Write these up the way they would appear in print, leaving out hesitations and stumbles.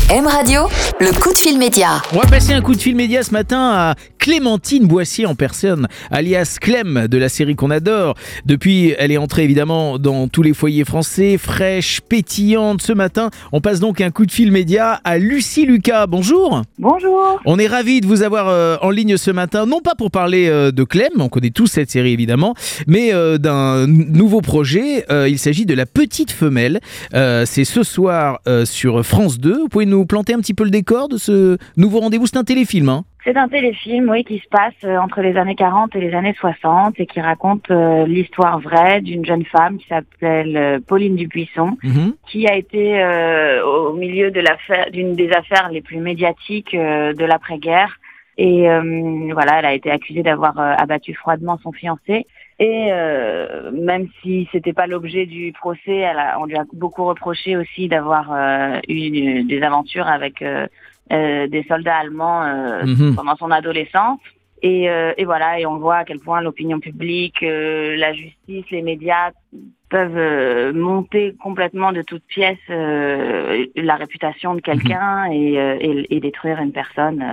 M Radio, le coup de fil média. On va passer un coup de fil média ce matin à Clémentine Boissier en personne, alias Clem de la série qu'on adore. Depuis, elle est entrée évidemment dans tous les foyers français, fraîche, pétillante. Ce matin, on passe donc un coup de fil média à Lucie Lucas. Bonjour. Bonjour. On est ravis de vous avoir en ligne ce matin, non pas pour parler de Clem, on connaît tous cette série évidemment, mais d'un nouveau projet. Il s'agit de La Petite Femelle. C'est ce soir sur France 2. Vous pouvez nous planter un petit peu le décor de ce nouveau rendez-vous? C'est un téléfilm, hein? C'est un téléfilm, oui, qui se passe entre les années 40 et les années 60 et qui raconte l'histoire vraie d'une jeune femme qui s'appelle Pauline Dubuisson, qui a été au milieu de d'une des affaires les plus médiatiques de l'après-guerre. Et voilà, elle a été accusée d'avoir abattu froidement son fiancé. Et même si c'était pas l'objet du procès, on lui a beaucoup reproché aussi d'avoir eu des aventures avec des soldats allemands pendant son adolescence. Et voilà, et on voit à quel point l'opinion publique, la justice, les médias peuvent monter complètement de toutes pièces la réputation de quelqu'un et détruire une personne,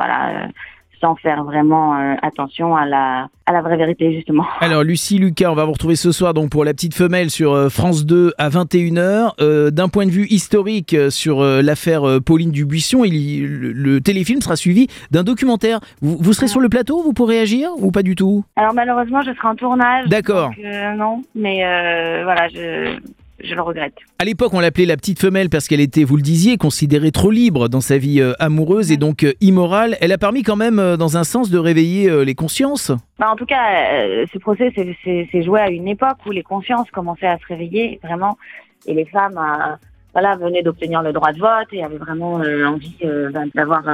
sans faire vraiment attention à la vraie vérité, justement. Alors, Lucie Lucas, on va vous retrouver ce soir donc pour La Petite Femelle sur France 2 à 21h. D'un point de vue historique sur l'affaire Pauline Dubuisson, le téléfilm sera suivi d'un documentaire. Vous serez sur le plateau, vous pourrez agir ou pas du tout? Alors, malheureusement, je serai en tournage. D'accord. Donc, non, mais voilà, je le regrette. À l'époque, on l'appelait La Petite Femelle parce qu'elle était, vous le disiez, considérée trop libre dans sa vie amoureuse et donc immorale. Elle a permis quand même, dans un sens, de réveiller les consciences. En tout cas, ce procès c'est joué à une époque où les consciences commençaient à se réveiller, vraiment, et les femmes venaient d'obtenir le droit de vote et avaient vraiment envie d'avoir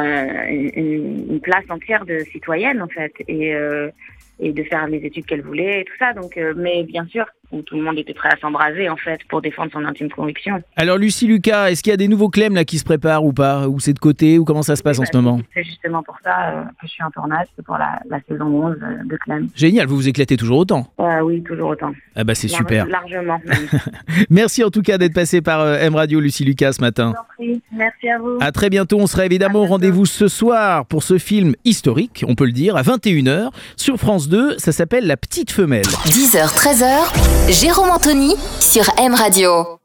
une place entière de citoyenne, en fait, et de faire les études qu'elle voulait et tout ça. Donc, mais bien sûr, où tout le monde était prêt à s'embraser, en fait, pour défendre son intime conviction. Alors, Lucie Lucas, est-ce qu'il y a des nouveaux Clem là qui se préparent ou pas? Ou c'est de côté? Ou comment ça se passe en ce moment? C'est justement pour ça que je suis en tournage, c'est pour la saison 11 de Clem. Génial, vous vous éclatez toujours autant? Oui, toujours autant. Ah bah c'est super. Largement, même. Merci en tout cas d'être passé par M Radio, Lucie Lucas, ce matin. Je vous en prie. Merci à vous. À très bientôt, on sera évidemment au rendez-vous ce soir pour ce film historique, on peut le dire, à 21h sur France 2. Ça s'appelle La Petite Femelle. 10h, 13h, Jérôme Anthony sur M Radio.